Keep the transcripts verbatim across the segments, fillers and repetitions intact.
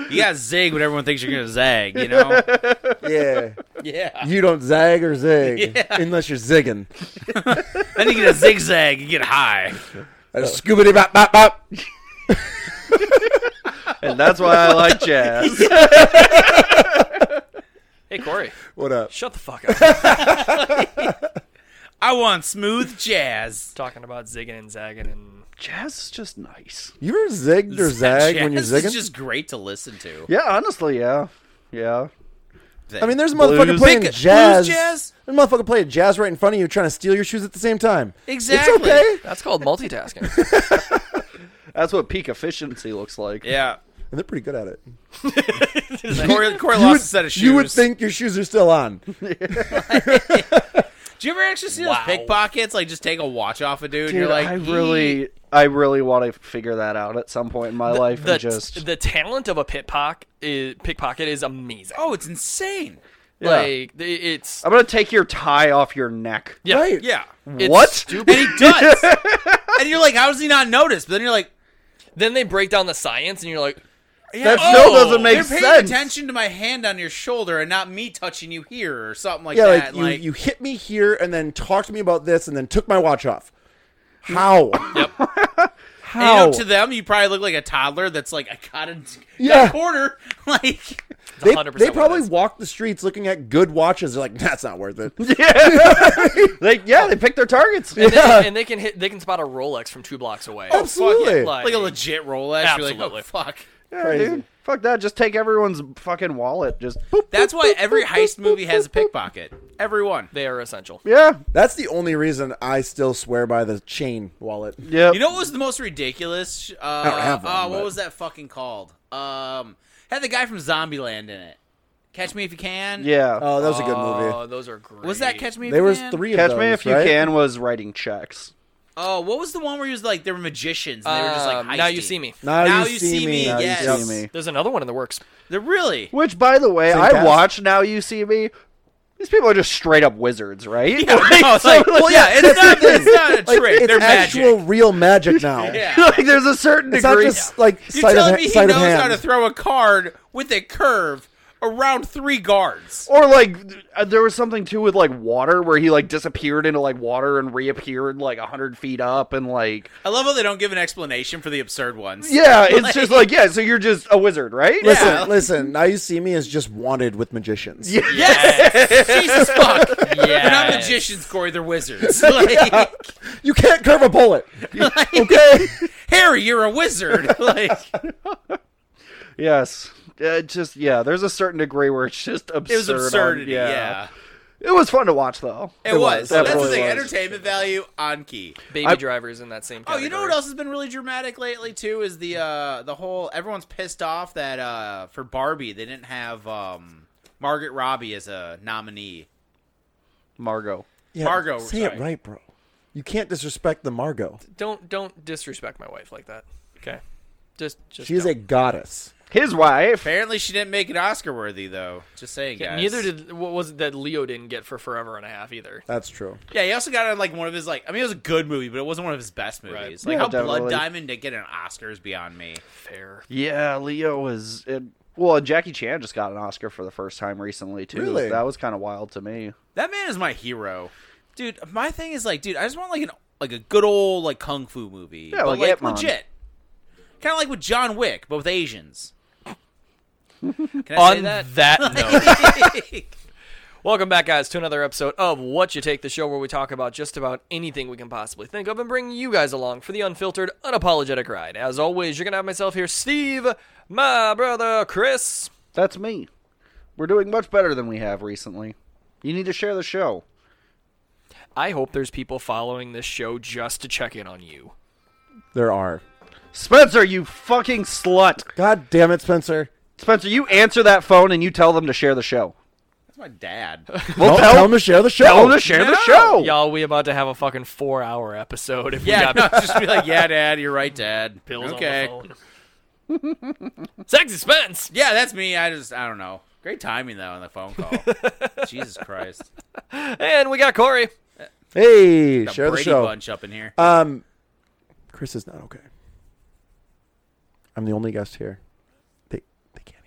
You got zig when everyone thinks you're gonna zag. You know? Yeah. Yeah. You don't zag or zig Yeah. unless you're zigging. Then you get a zigzag. You get high. A scoobity bop bop bop. And that's why I like jazz. Hey, Corey. What up? Shut the fuck up. I want smooth jazz. Talking about zigging and zagging and... Jazz is just nice. You ever zigged or zagged when you're Jazz is zigging? just great to listen to. Yeah, honestly, yeah. Yeah. I mean, there's a Blues. motherfucker playing Big- jazz. blues jazz? There's a motherfucker playing jazz right in front of you trying to steal your shoes at the same time. Exactly. It's okay. That's called multitasking. That's what peak efficiency looks like. Yeah. And they're pretty good at it. Corey, Corey You lost would, a set of shoes. you would think your shoes are still on. Do you ever actually see Wow. those pickpockets? Like, just take a watch off a dude, Dude, and you're like, I really, I really want to figure that out at some point in my life the, and just. the talent of a pickpocket is, pickpocket is amazing. oh, it's insane. Yeah. Like, the- it's... I'm gonna take your tie off your neck. Yeah. Right. Yeah. It's What? stupid. And he does. And you're like, how does he not notice? But then you're like, Then they break down the science, and you're like, yeah, That still doesn't make they're paying sense. attention to my hand on your shoulder and not me touching you here or something like Yeah, that. like, you, like, you hit me here and then talked to me about this and then took my watch off. How? yep. and, How? you know, to them, you probably look like a toddler that's like, I got a Yeah. corner. Like, they, one hundred percent they what it probably is. walk the streets looking at good watches. They're like, that's not worth it. They, yeah, they pick their targets. And, Yeah. they, and they can hit. They can spot a Rolex from two blocks away. Absolutely. like a legit Rolex. You're like, oh, Absolutely. fuck. Yeah, Crazy. dude. Fuck that. Just take everyone's fucking wallet. Just. Boop. That's why every heist movie has a pickpocket. Every one. They are essential. Yeah. That's the only reason I still swear by the chain wallet. Yep. You know what was the most ridiculous? Uh, I don't have one, uh, what but- was that fucking called? Um, had the guy from Zombieland in it. Catch Me If You Can. Yeah. Oh, that was a good movie. Oh, those are great. Was that Catch Me If There You was Can? three of Catch those, Me If You right? Can was writing checks. Oh, what was the one where he was like they were magicians and they were just like Um, heisty? Now You See Me. Now, Now you, You see, See me. Me, Now yes. You See Me. There's another one in the works. They're really. Which, by the way, Same I cast? watched Now You See Me. These people are just straight up wizards, right? Yeah, Like, no, it's so, like, well, yeah, it's not, it's not a Like, trick. it's They're actual magic. real magic now. Yeah. like, there's a certain It's not degree. just like You're sleight of, telling ha- me he sleight knows of hand. how to throw a card with a curve around three guards. Or like uh, there was something too with like water where he like disappeared into like water and reappeared like a hundred feet up and like I love how they don't give an explanation for the absurd ones. yeah, it's just like yeah. So you're just a wizard, right? Listen, Yeah. listen. Now you see me is just wanted with magicians. Yeah. Yes! Jesus fuck! They're not Yes. magicians, Corey. They're wizards. Like, You can't curve a bullet. like, Okay. Harry, you're a wizard. Like, Yes. Uh, just yeah. There's a certain degree where it's just absurd. it was on- absurdity. yeah. It was fun to watch though. It, It was. was. That's It the really thing. was. Entertainment value on key. Baby I- Driver's in that same Oh, category. you know what else has been really dramatic lately too? Is the uh the whole everyone's pissed off that uh for Barbie they didn't have um Margaret Robbie as a nominee. Margot. Yeah, Margot, Say sorry. it right, bro. You can't disrespect the Margot. Don't don't disrespect my wife like that. Okay. Just just She is a don't. goddess. His wife. Apparently she didn't make it Oscar worthy though. Just saying, Yeah, guys. neither did what was it that Leo didn't get for Forever and a Half either. That's true. Yeah, he also got on like one of his like I mean it was a good movie, but it wasn't one of his best movies. Right. Like Yeah, how definitely. Blood Diamond didn't get an Oscar is beyond me. Fair. Yeah, Leo was. It, well, Jackie Chan just got an Oscar for the first time recently too. Really? That was kind of wild to me. That man is my hero. Dude, my thing is like, dude, I just want like an like a good old like kung fu movie. Yeah, but, like like Ip Man. legit. Kind of like with John Wick, but with Asians. Can I On say that? that note, welcome back, guys, to another episode of What You Take, the show where we talk about just about anything we can possibly think of and bring you guys along for the unfiltered, unapologetic ride. As always, you're going to have myself here, Steve, my brother, Chris. That's me. We're doing much better than we have recently. You need to share the show. I hope there's people following this show just to check in on you. There are. Spencer, you fucking slut. God damn it, Spencer. Spencer, you answer that phone and you tell them to share the show. That's my dad. Well, Tell, tell them to share the show. tell them to share the No. show. Y'all, we about to have a fucking four-hour episode if Yeah, we got no, just be like, yeah, Dad, you're right, Dad. pills okay. on the phone. Sexy Spence. Yeah, that's me. I just, I don't know. Great timing though on the phone call. Jesus Christ. And we got Corey. Hey, The share Brady the show. bunch up in here. Um, Chris is not okay. I'm the only guest here. They they can't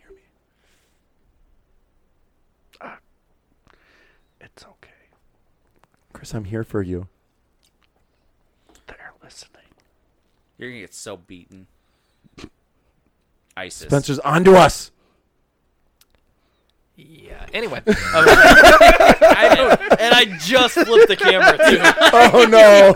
Chris, I'm here for you. They're listening. You're gonna get so beaten. ISIS. Spencer's onto us. Yeah. Anyway, um, I don't, and I just flipped the camera too. Oh no.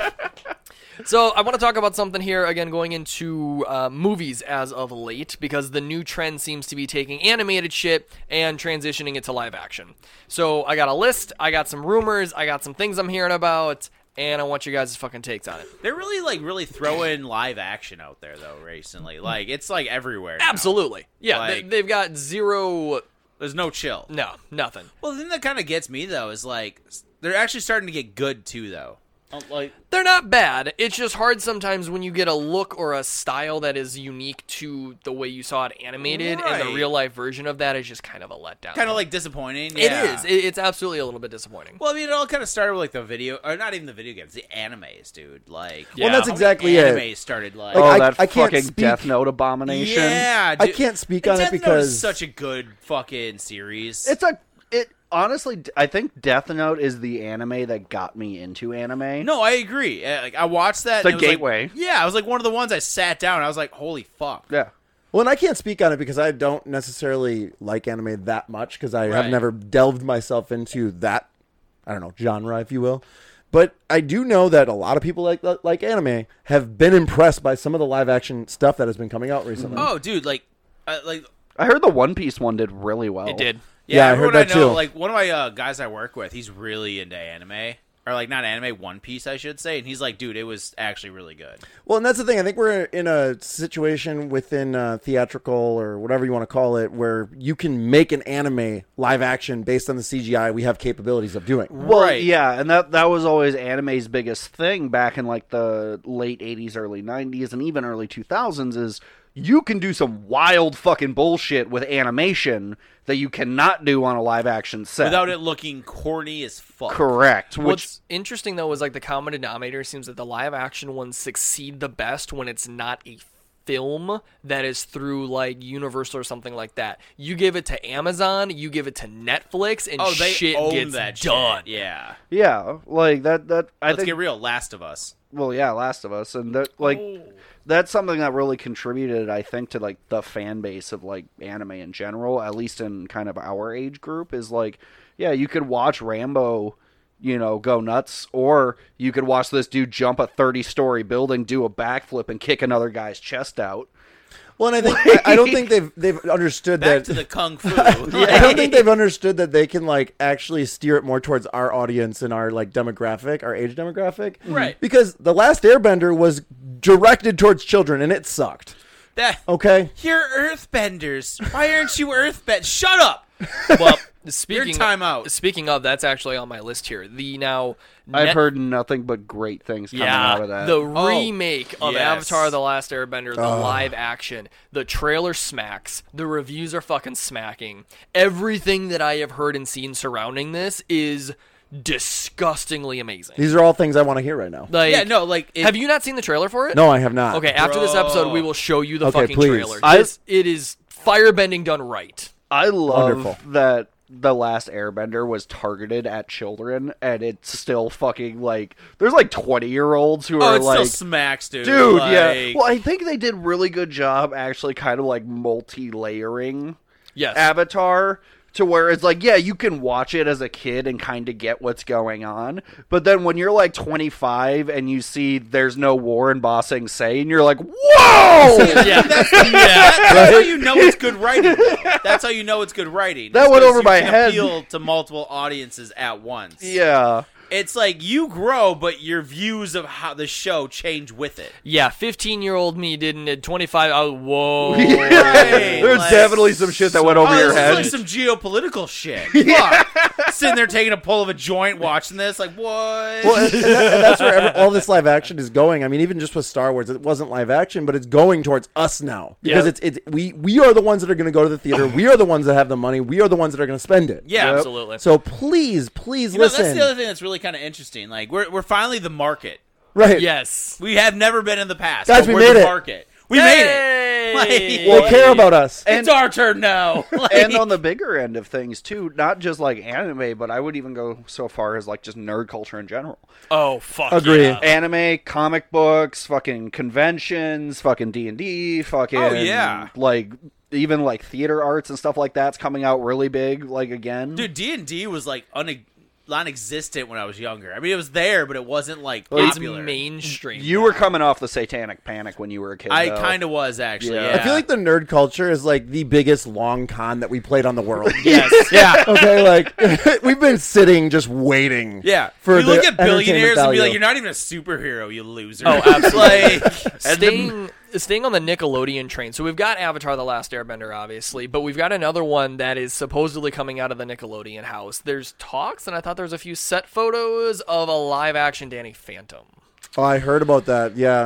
So I want to talk about something here again, going into uh, movies as of late, because the new trend seems to be taking animated shit and transitioning it to live action. So I got a list, I got some rumors, I got some things I'm hearing about, and I want you guys' fucking takes on it. They're really like really throwing live action out there though recently. Like it's like everywhere. now. Absolutely, yeah. Like- they, they've got zero, There's no chill. no, nothing. Well, the thing that kind of gets me though is like they're actually starting to get good too though. Um, Like They're not bad. It's just hard sometimes when you get a look or a style that is unique to the way you saw it animated, and Right. the real life version of that is just kind of a letdown. kind of like disappointing. It yeah. is. It, it's absolutely a little bit disappointing. Well, I mean, it all kind of started with like the video, or not even the video games, the animes, dude. Like, Well, that's how exactly many it. Animes started like, Like, Oh, I- that I can't fucking speak- Death Note abomination. yeah, I dude. can't speak And on it Death Note because is such a good fucking series. It's a it honestly. I think Death Note is the anime that got me into anime. no, I agree. Uh, Like, I watched that. The and it was, like- gateway. yeah, I was like one of the ones I sat down. And I was like, holy fuck. Yeah. well, and I can't speak on it because I don't necessarily like anime that much because I have Right. never delved myself into that, I don't know, genre, if you will. But I do know that a lot of people like like anime have been impressed by some of the live action stuff that has been coming out recently. Oh, dude, like, uh, like I heard the One Piece one did really well. It did. yeah, Yeah, I everyone heard that I know, too. like one of my uh, guys I work with, he's really into anime. Or like not anime, One Piece, I should say. And he's like, dude, it was actually really good. Well, and that's the thing. I think we're in a situation within uh, theatrical or whatever you want to call it, where you can make an anime live action based on the C G I we have capabilities of doing. Well, Right. yeah, and that that was always anime's biggest thing back in like the late eighties, early nineties, and even early two thousands is you can do some wild fucking bullshit with animation that you cannot do on a live action set. Without it looking corny as fuck. Correct. Which What's interesting though is like the common denominator seems that the live action ones succeed the best when it's not a film that is through like Universal or something like that. You give it to Amazon, you give it to Netflix, and Oh, they shit own gets that done. shit. Yeah. yeah, like that that I Let's think get real. Last of Us. well, yeah, Last of Us, and that like that's something that really contributed, I think, to like the fan base of like anime in general, at least in kind of our age group. Is like, yeah, you could watch Rambo, you know, go nuts, or you could watch this dude jump a thirty-story building, do a backflip, and kick another guy's chest out. Well, and I think I, I don't think they've they've understood Back that. to the kung fu. I don't think they've understood that they can like actually steer it more towards our audience and our like demographic, our age demographic. Right. Because The Last Airbender was directed towards children and it sucked. That, Okay. You're earthbenders. Why aren't you earthbend? Shut up. Well, speaking time out. Speaking of, that's actually on my list here. The now I've Net- heard nothing but great things coming yeah, out of that. the Oh, remake of yes. Avatar: The Last Airbender, the live action. The trailer smacks. The reviews are fucking smacking. Everything that I have heard and seen surrounding this is disgustingly amazing. These are all things I want to hear right now. Like, Yeah, no, like it, have you not seen the trailer for it? No, I have not. Okay, after this episode, Bro. we will show you the Okay, fucking please. trailer. I- This, it is firebending done right. I love Wonderful. that The Last Airbender was targeted at children, and it's still fucking like there's like twenty year olds who Oh, are it like, still smacks, dude. dude, yeah. Like- Well, I think they did really good job actually, kind of like multi layering Yes. Avatar. To where it's like, yeah, you can watch it as a kid and kind of get what's going on. But then when you're like twenty-five and you see there's no war in Ba Sing Se, and you're like, whoa! yeah. That's, yeah, that's how you know it's good writing. Though. That's how you know it's good writing. That It's went 'cause over you my can head. Appeal to multiple audiences at once. Yeah. It's like you grow, but your views of how the show change with it. Yeah, fifteen-year-old me didn't. At twenty-five, I was, whoa. Right, There's like- definitely some shit that went over Oh, your this head. is like some geopolitical shit. Fuck. Sitting there taking a pull of a joint, watching this, like what? Well, and, and that- and that's where every, all this live action is going. I mean, even just with Star Wars, it wasn't live action, but it's going towards us now because Yeah. it's it's we we are the ones that are going to go to the theater. We are the ones that have the money. We are the ones that are going to spend it. yeah, Yep. Absolutely. So please, please You know, listen. that's the other thing that's really kind of interesting. Like we're we're finally the market. Right. Yes. We have never been in the past. Guys, but we we're made the it. market. We made it. Hey! Like, They care about us. it's our turn now. Like, And on the bigger end of things too, not just like anime, but I would even go so far as like just nerd culture in general. Oh fuck. Agree. yeah. Anime, comic books, fucking conventions, fucking D and D, fucking Oh, yeah. like even like theater arts and stuff like that's coming out really big. Like again, dude, D and D was like une- non-existent when I was younger. I mean, it was there, but it wasn't like Well, it's popular. It's mainstream. you were coming off the Satanic Panic when you were a kid. I though. kind of was actually. Yeah. Yeah. I feel like the nerd culture is like the biggest long con that we played on the world. yes, yeah. Okay, like we've been sitting just waiting. Yeah, For you look the at billionaires and be entertainment like, value. "You're not even a superhero, you loser." Oh, absolutely. Like, staying staying on the Nickelodeon train. So we've got Avatar: The Last Airbender, obviously, but we've got another one that is supposedly coming out of the Nickelodeon house. There's talks, and I thought there was a few set photos of a live-action Danny Phantom. Oh, I heard about that. Yeah.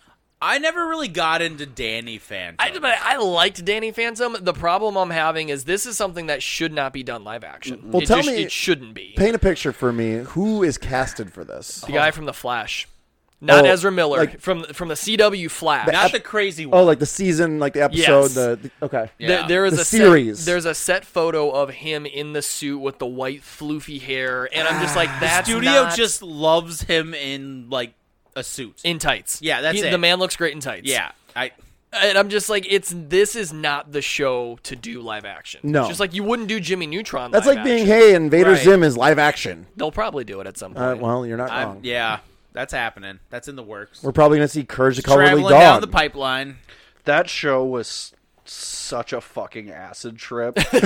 I never really got into Danny Phantom. I, but I liked Danny Phantom. The problem I'm having is this is something that should not be done live action. Well, it tell just, me- it shouldn't be. Paint a picture for me. Who is casted for this? The guy from The Flash, not Oh, Ezra Miller, like- from from the C W Flash. Not the crazy one. Oh, like the season, like the episode. Yes. The, the okay. Yeah. There, there is The a series. Set, there's a set photo of him in the suit with the white floofy hair, and I'm just like, that's Studio not just loves him in like a suit. in tights. Yeah, that's He- it. The man looks great in tights. Yeah, I. And I'm just like, it's this is not the show to do live action. No. Just like you wouldn't do Jimmy Neutron. That's live like being, action. hey, Invader Right. Zim is live action. They'll probably do it at some point. Uh, well, you're not I wrong. yeah, that's happening. That's in the works. We're probably going to see Courage the Cowardly Traveling Dog. down the pipeline. that show was such a fucking acid trip all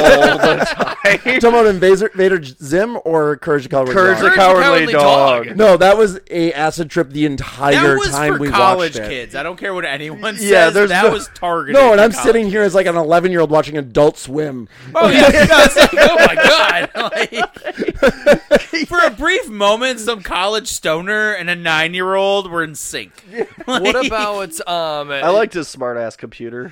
the time. You talking about Invader, Invader Zim or Courage the Cowardly Courage Dog? the Courage the Cowardly Cowardly Dog. Dog. No, that was a acid trip the entire That was time for we college watched it. kids. I don't care what anyone says. Yeah, there's that no- was targeted. No, and for I'm college sitting here as like an eleven year old watching Adult Swim. Oh yeah, no, it's like, oh my god! Like, for a brief moment, some college stoner and a nine-year-old were in sync. What about um? I liked his smart ass computer.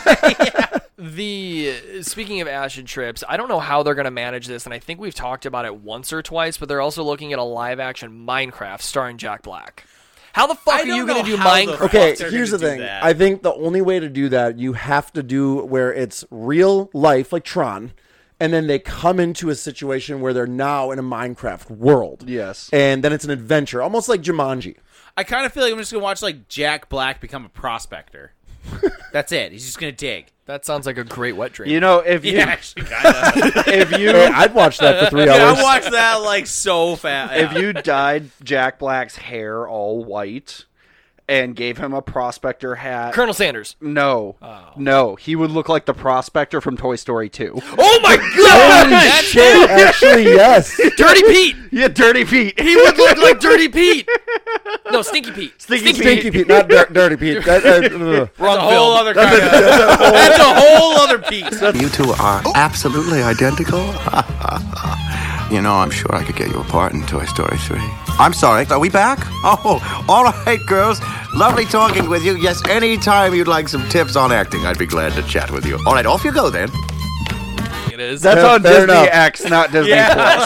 The speaking of acid trips, I don't know how they're going to manage this, and I think we've talked about it once or twice. But they're also looking at a live-action Minecraft starring Jack Black. How the fuck I are you don't going to know do how the Minecraft? fuck Okay, they're here's the gonna do thing. that. I think the only way to do that, you have to do where it's real life, like Tron, and then they come into a situation where they're now in a Minecraft world. Yes. And then it's an adventure, almost like Jumanji. I kind of feel like I'm just gonna watch like Jack Black become a prospector. That's it. He's just gonna dig. That sounds like a great wet dream. You know, if you Yeah, actually, kind of. if you Hey, I'd watch that for three Yeah, hours. I watched that like so fast. if you dyed Jack Black's hair all white and gave him a prospector hat, Colonel Sanders. no, no, he would look like the prospector from Toy Story two. Oh my god! Holy That's shit, actually, yes. Dirty Pete. Yeah, Dirty Pete. He would look like Dirty Pete. No, Stinky Pete. Stinky Stinky Pete, not dir- Dirty Pete. That, uh, ugh. That's a whole other kind of. That's a whole other piece. You two are absolutely identical. You know, I'm sure I could get you a part in Toy Story three. I'm sorry, are we back? Oh, all right, girls. Lovely talking with you. Yes, anytime you'd like some tips on acting, I'd be glad to chat with you. All right, off you go then. It is. That's Fair- on fair Disney enough. X, not Disney Yeah.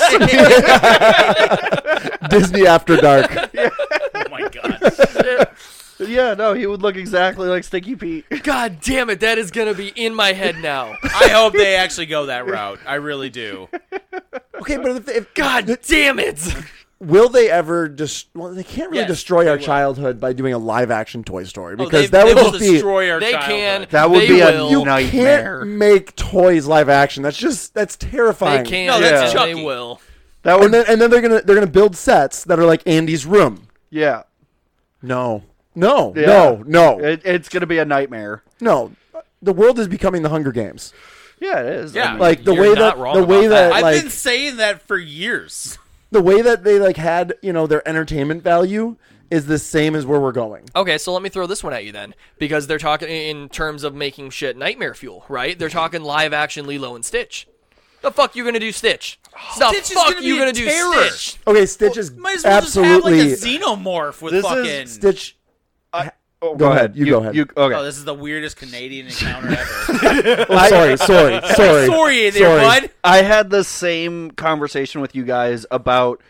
Plus. Disney After Dark. Oh my god. Yeah, no, he would look exactly like Stinky Pete. God damn it! That is gonna be in my head now. I hope they actually go that route. I really do. Okay, but if, if God damn it! will they ever just? Well, they can't really Yes, destroy they our will. childhood by doing a live action Toy Story Oh, because they, that they would will just be. destroy our They childhood. can. That would They be a will. You nightmare. can't make toys live action. That's just that's They terrifying. can. No, that's They Chucky. will. That And would, then and then they're gonna they're gonna build sets that are like Andy's room. yeah. No, no, Yeah. no, no, It, it's gonna be a nightmare. no. The world is becoming the Hunger Games. Yeah, it is. Yeah. I mean, Like the You're way not that wrong the way about that, that. I've like been saying that for years. the way that they like had you know their entertainment value is the same as where we're going. Okay, so let me throw this one at you then, because they're talking in terms of making shit nightmare fuel, right? They're talking live action Lilo and Stitch. The fuck you gonna do, Stitch? The Stitch is fuck gonna you be gonna a do, terror. Stitch? Okay, Stitch is Might as well absolutely just have like a xenomorph with This is fucking. Stitch. oh, Go ahead. You go ahead. You, okay. Oh, this is the weirdest Canadian encounter ever. Oh, sorry, sorry, sorry. Sorry there, bud. I had the same conversation with you guys about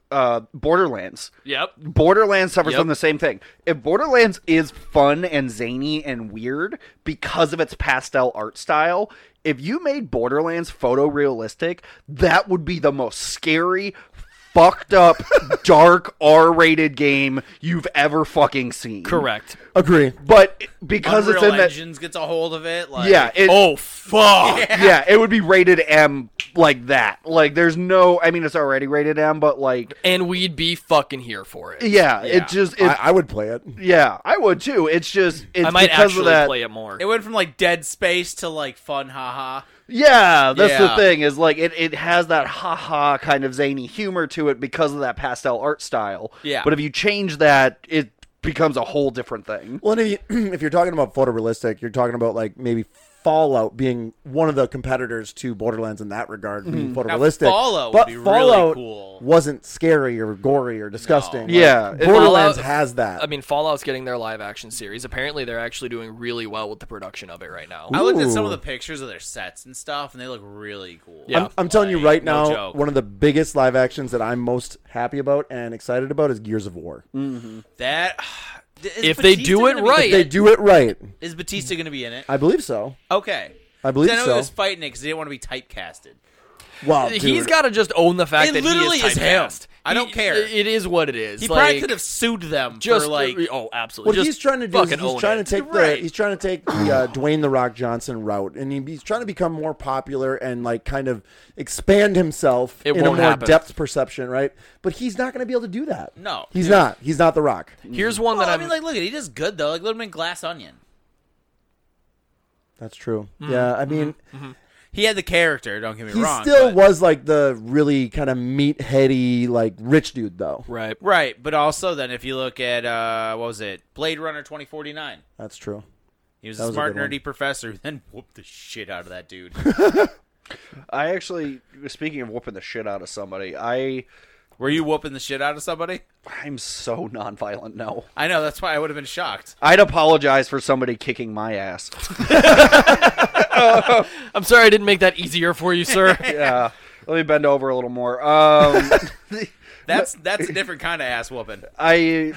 uh, Borderlands. Yep. Borderlands suffers Yep. from the same thing. If Borderlands is fun and zany and weird because of its pastel art style, if you made Borderlands photorealistic, that would be the most scary, fucked up, dark, R-rated game you've ever fucking seen. Correct. Agree. But because Unreal it's in that, Engines gets a hold of it. Like, yeah, it, Oh, fuck. yeah, it would be rated M like that. Like, there's no, I mean, it's already rated M, but like, And we'd be fucking here for it. yeah, Yeah. it just, it, I, I would play it. yeah, I would too. It's just, it's I might because actually of that. play it more. It went from like Dead Space to like fun, haha. Yeah, that's the Yeah. thing, is like it, it has that ha-ha kind of zany humor to it because of that pastel art style. Yeah. But if you change that, it becomes a whole different thing. Well, and if, you, if you're talking about photorealistic, you're talking about like maybe Fallout being one of the competitors to Borderlands in that regard, being photorealistic. Fallout would but be really Fallout cool. wasn't scary or gory or disgusting. Like, Yeah, it- Borderlands Fallout- has that. I mean, Fallout's getting their live action series. Apparently, they're actually doing really well with the production of it right now. I looked at some Ooh. of the pictures of their sets and stuff, and they look really cool. Yeah. I'm, I'm telling you Like, right no now, joke. one of the biggest live actions that I'm most happy about and excited about is Gears of War. That is If they Batista do it gonna be right- in They do it right. Is Batista going to be in it? I believe so. Okay. I believe I know so. he was fighting it because he didn't want to be typecasted. Wow, He's dude. got to just own the fact It that literally he is is him. typecast. I don't He- care. It is what it is. He like, probably could have sued them just for like. oh, absolutely. What just he's trying to do is fucking he's own trying it. to take Right. the he's trying to take the uh, Dwayne the Rock Johnson route, and he, he's trying to become more popular and like kind of expand himself It in a won't more happen. depth perception, right? But he's not going to be able to do that. No. he's not. He's not the Rock. Here's one Well, that I I'm. mean, like, look at he does good though. Like, let him in Glass Onion. That's true. Mm-hmm. Yeah, I mean, He had the character. Don't get me he wrong. still but- was like the really kind of meatheady, like rich dude, though. right. right. But also, then if you look at uh, what was it, Blade Runner twenty forty-nine. That's true. He was That a was a smart, good one. nerdy professor who then whooped the shit out of that dude. I actually, speaking of whooping the shit out of somebody, I, Were you whooping the shit out of somebody? I'm so nonviolent. No, I know. That's why I would have been shocked. I'd apologize for somebody kicking my ass. I'm sorry I didn't make that easier for you, sir. Yeah, let me bend over a little more. Um, That's that's a different kind of ass whooping. I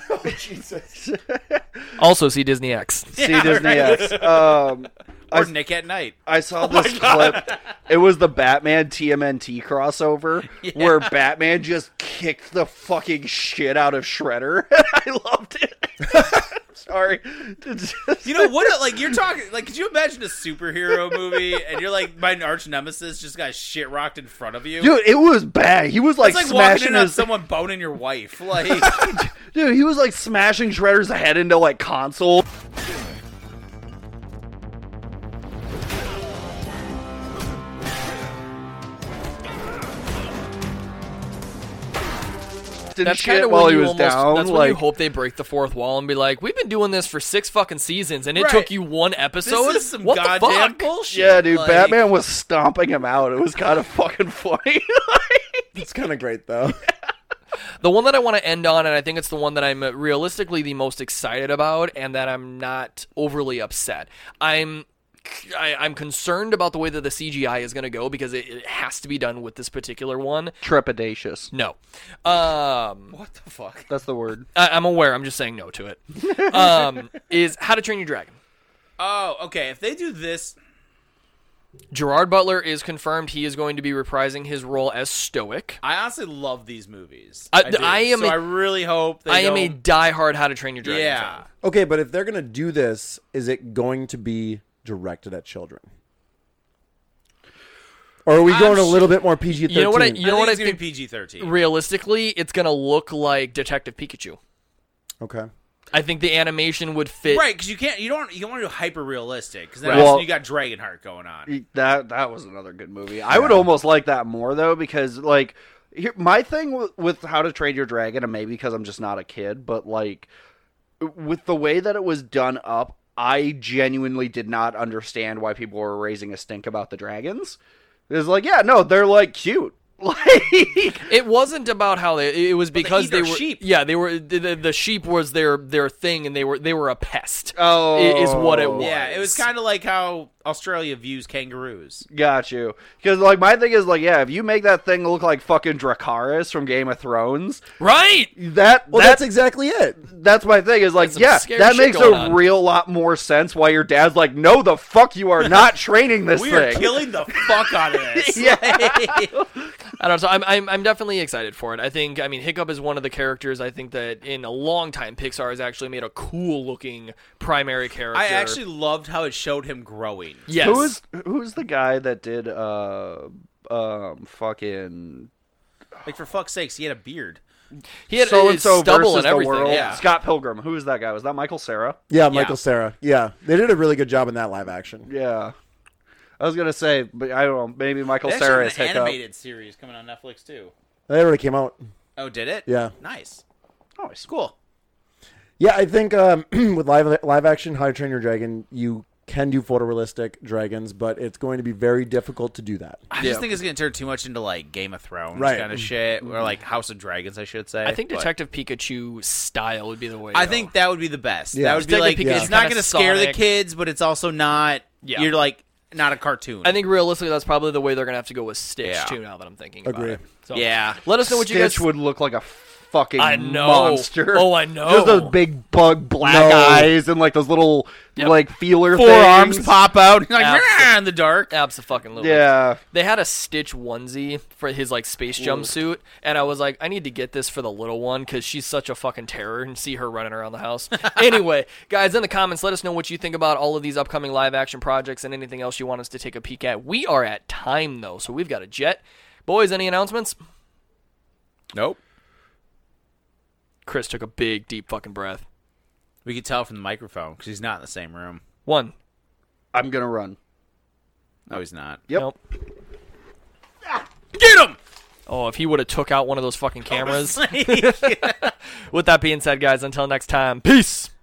Also, see Disney X. see Disney X. Um, Or I- Nick at Night. I saw this clip. It was the Batman T M N T crossover where Batman just kicked the fucking shit out of Shredder. I loved it. Sorry. You know what? Like you're talking. Like, could you imagine a superhero movie and you're like my arch nemesis just got shit rocked in front of you? Dude, it was bad. He was like, it's like walking smashing in on his someone boning your wife. Like, dude. He was like smashing Shredder's head into like console. And That's shit kind of while when he you was almost. down. That's when like, you hope they break the fourth wall and be like, "We've been doing this for six fucking seasons, and it Right. took you one this episode. is some what the goddamn fuck?" bullshit. yeah, dude, Like, Batman was stomping him out. It was kind of fucking funny. It's kind of great though. The one that I want to end on, and I think it's the one that I'm realistically the most excited about, and that I'm not overly upset. I'm. I, I'm concerned about the way that the C G I is going to go because it, it has to be done with this particular one. Trepidatious. No. Um, What the fuck? That's the word. I, I'm aware. I'm just saying no to it. Um, is How to Train Your Dragon. Oh, okay. If they do this, Gerard Butler is confirmed he is going to be reprising his role as Stoic. I honestly love these movies. I- do. I am So a- I really hope they I am a don't- diehard How to Train Your Dragon yeah. fan. Okay, but if they're gonna do this, is it going to be directed at children? Or are we I'm going a sh- little bit more P G thirteen? You know what I- you I know what think it's I gonna think- be P G thirteen. Realistically, it's going to look like Detective Pikachu. Okay. I think the animation would fit. Right, because you can't, you don't, you don't want to do hyper realistic because then Right. all of a Well- sudden you got Dragonheart going on. That that was another good movie. I would almost like that more though, because like here, my thing with, with How to Train Your Dragon, and maybe because I'm just not a kid, but like with the way that it was done up, I genuinely did not understand why people were raising a stink about the dragons. It's like, yeah, no, they're like cute. Like, It wasn't about how they. It was because eat they our were. sheep. Yeah, they were. The, the, the sheep was their their thing, and they were they were a pest. oh, i- is what it was. Yeah, it was kind of like how Australia views kangaroos. Got you. Because like my thing is like, yeah, if you make that thing look like fucking Dracarys from Game of Thrones, Right. that Well, that's that's exactly it. that's my thing is like, That's some yeah, scary that shit makes going a on. real lot more sense. Why your dad's like, no, the fuck, you are not training this We are thing. killing the fuck out of this. Yeah. I don't know. So I'm, I'm I'm definitely excited for it. I think. I mean, Hiccup is one of the characters. I think that in a long time, Pixar has actually made a cool looking primary character. I actually loved how it showed him growing. yes. Who's who's the guy that did uh um fucking Like, for fuck's sakes, he had a beard. he had so uh, and so stubble versus and the everything. world? Yeah. Scott Pilgrim. Who is that guy? Was that Michael Cera? Yeah, Michael Yeah. Cera. Yeah, they did a really good job in that live action. Yeah. I was gonna say, but I don't know. Maybe Michael They Cera actually is have an Hiccup. animated series coming on Netflix, too. They already came out. Oh, did it? Yeah. Nice. Oh, it's Cool. Yeah, I think um, with live live action How to Train Your Dragon, you can do photorealistic dragons, but it's going to be very difficult to do that. I Yeah. just think it's going to turn too much into, like, Game of Thrones Right. kind of shit, or, like, House of Dragons, I should say. I think But Detective Pikachu style would be the way. to I go. think that would be the best. Yeah. That would be like, Detective Pikachu's it's not kinda going to scare the Sonic. kids, but it's also not, Yeah. you're, like, not a cartoon. I think realistically, that's probably the way they're gonna have to go with Stitch Yeah. too. Now that I'm thinking Agree. about it. So, Yeah. Let us know what Stitch you guys. would look like a fucking I know. monster. Oh, I know. Just those big bug black No. eyes and like those little Yep. like feeler Four things. arms pop out, like, Abso- "Rah," in the dark. Abso-fucking-lutely. Yeah. They had a Stitch onesie for his like space jumpsuit, and I was like, I need to get this for the little one because she's such a fucking terror, and see her running around the house. Anyway, guys, in the comments, let us know what you think about all of these upcoming live action projects and anything else you want us to take a peek at. We are at time though, so we've got a jet. Boys, any announcements? Nope. Chris took a big, deep fucking breath. We could tell from the microphone because he's not in the same room. One. I'm gonna run. No, he's not. Yep. Nope. Get him! Oh, if he would have took out one of those fucking cameras. With that being said, guys, until next time, peace.